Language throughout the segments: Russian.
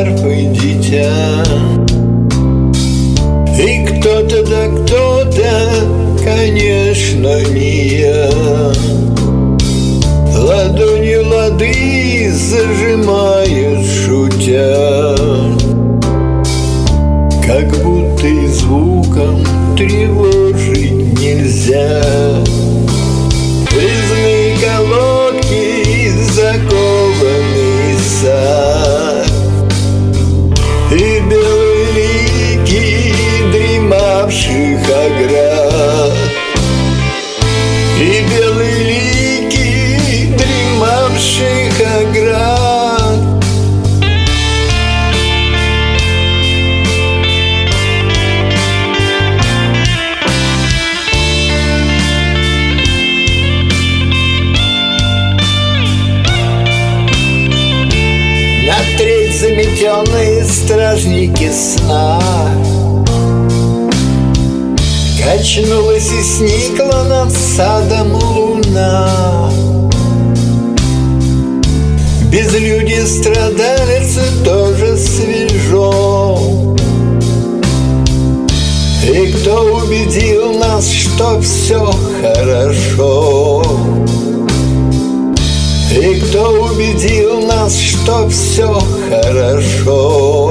арфой дитя. И кто-то, да кто-то, конечно, не я, ладонью лады зажимает, шутя, как будто и звуком тревожить нельзя. Резные колодки и закованный сад, и белые лики дремавших оград, и белые лики дремавших оград. На треть заметенные стражники сна качнулась и сникла над садом луна. Безлюдье страдалицы тоже свежо. И кто убедил нас, что все хорошо? И кто убедил нас, что все хорошо?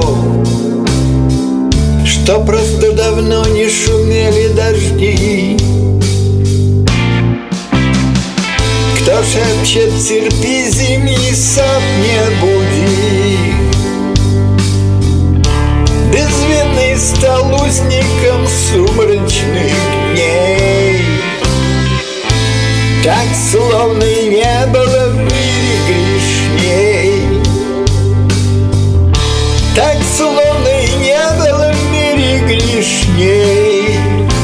Что просто давно не шумели дожди? Кто шепчет: терпи, зимний сад не буди? Безвинный стал узником сумрачных дней. Так, словно и не было в мире грешней. Так, словно и не было в мире грешней.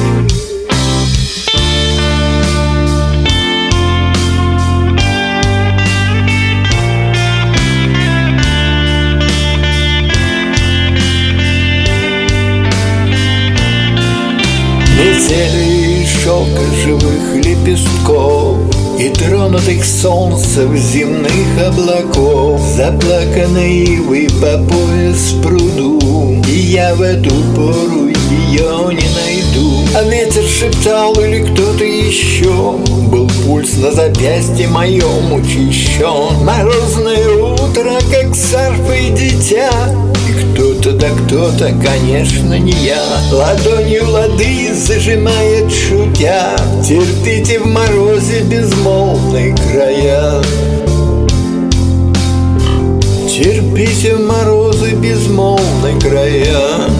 Метели и шелка живых лепестков и тронутых солнцем земных облаков, заплаканной ивы по пояс в пруду, и я в эту пору ее не найду. А ветер шептал или кто-то еще, был пульс на запястье моем учащен. Морозное утро, как с арфой дитя, и кто-то, да кто-то, конечно, не я, ладонью лады зажимает, шутя. Терпите в морозе безмолвные края. Терпите в морозы безмолвные края.